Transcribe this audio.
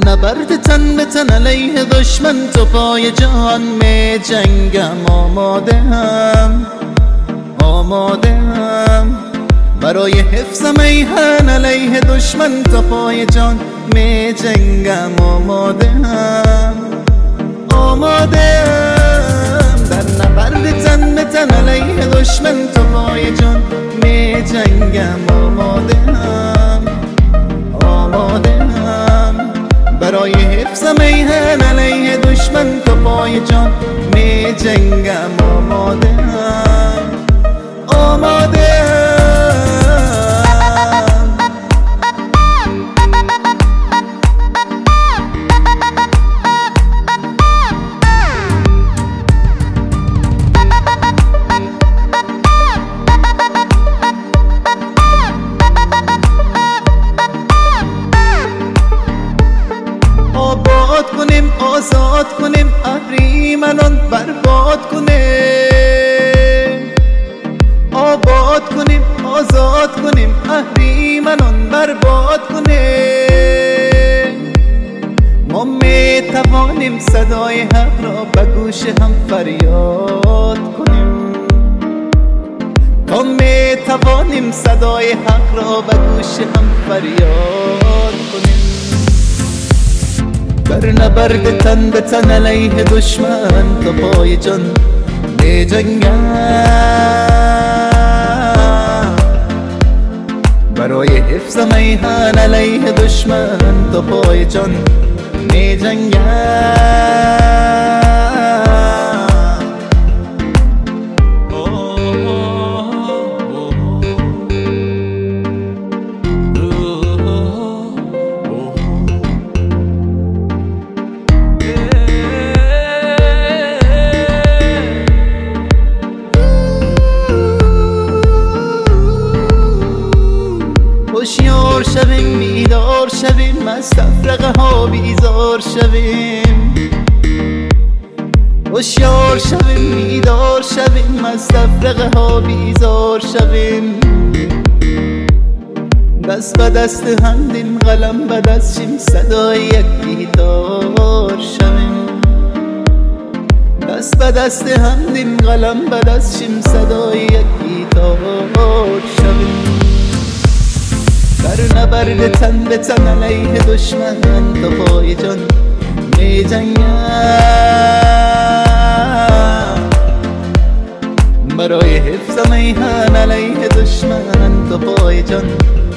نبرد تن به تن علیه دشمن تو پای جان می جنگم. آماده هم برای حفظ میهن علیه دشمن تا پای جان می جنگم. آماده هم در نبرد تن به تن علیه دشمن تا پای جان می جنگم. آماده هم برای حفظ میهن علیه دشمن تا پای جان می جنگم. آماده آباد کنیم، آزاد کنیم، اهریمنان برباد کنیم. آباد کنیم، آزاد کنیم، اهریمنان برباد کنیم. ما می توانیم صدای حق را به گوش هم فریاد کنیم. ما می توانیم صدای حق را به گوش هم فریاد کنیم. در نبرد تن به تن علیه دشمن تا پای جان می جنگم. برای حفظ میهن علیه دشمن تا پای جان می جنگم. هوشیار شویم، بیدار شویم، از تفرقه ها بیزار شویم. هوشیار شویم، بیدار شویم، از تفرقه ها بیزار شویم. دست به دست هندیم، قلم به دست شیم، صدای یک گیتار شویم. دست به دست هندیم، قلم به دست شیم، صدای یک گیتار شویم. در نبرد تن به تن علیه دشمن تا پای جان می جنگم. برای حفظ میهن علیه دشمن تا پای جان